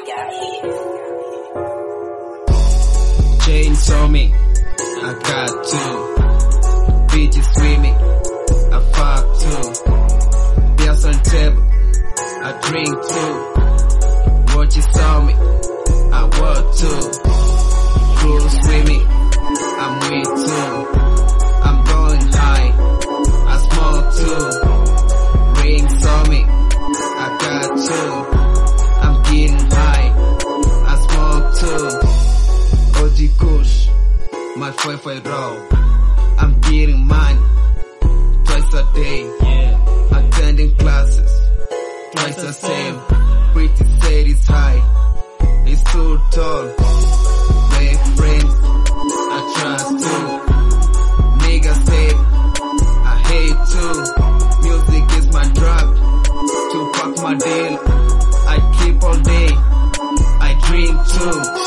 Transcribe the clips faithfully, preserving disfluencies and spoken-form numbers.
Chain saw me, I got two. Bitches with me, I fuck too. Bills on table, I drink too. Watches on me, I walk too. Cruise with me, I'm with too. I'm going high, I smoke too. Rings on me, I got two. I'm getting high, I smoke too. O G Kush, my five five raw. I'm getting mine twice a day. Yeah. Attending classes twice the same. Pretty said it's high, it's too tall. Make friends, I trust too. Niggas hate, I hate too. Music is my drug, to fuck my deal. I keep all day, I drink too.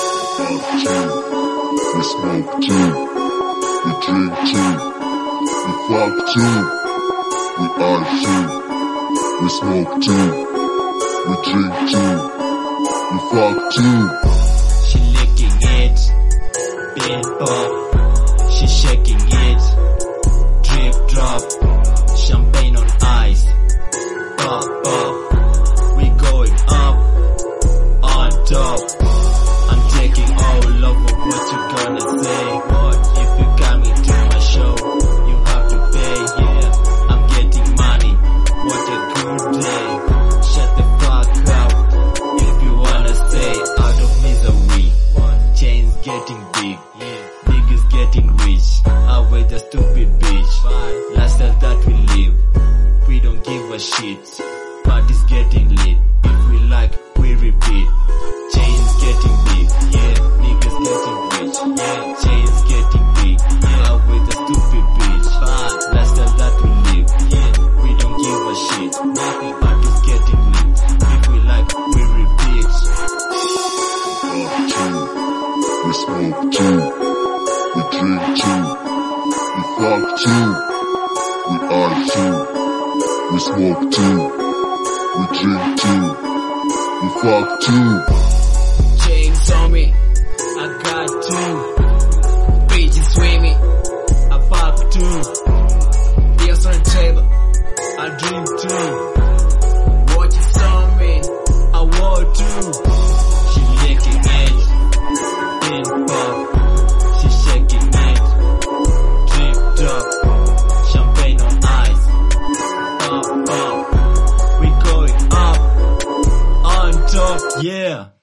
We smoke too, we drink too, we fuck too, we are too. We smoke too, we drink too, we fuck too. She licking it, big pop, she shaking it, drip drop, champagne on ice, pop pop, we going up, on top. I'm taking all over what you gonna say. What if you coming to my show? You have to pay, yeah. I'm getting money. What a good day. Shut the fuck up if you wanna stay out of misery. Chains getting big, yeah. Niggas getting rich. I with a stupid bitch. Lifestyle that we live. We don't give a shit. Party's getting lit. If we like, we repeat. Chains getting big, yeah. Niggas getting rich, yeah. Chains getting big, yeah. Out with a stupid bitch. Lifestyle that we live, yeah. We don't give a shit. Nothing, party's getting lit. If we like, we repeat. We smoke too, we drink too, we fuck too, we are too. We smoke too, we drink too, we fuck too. Chains on me, I got two. Bitches with me, I fuck too. Bills on the table, I drink too. Watches on me, I walk too. She licking it, in pop, she shaking it, drip drop, champagne on ice, pop pop. We going up, on top, yeah.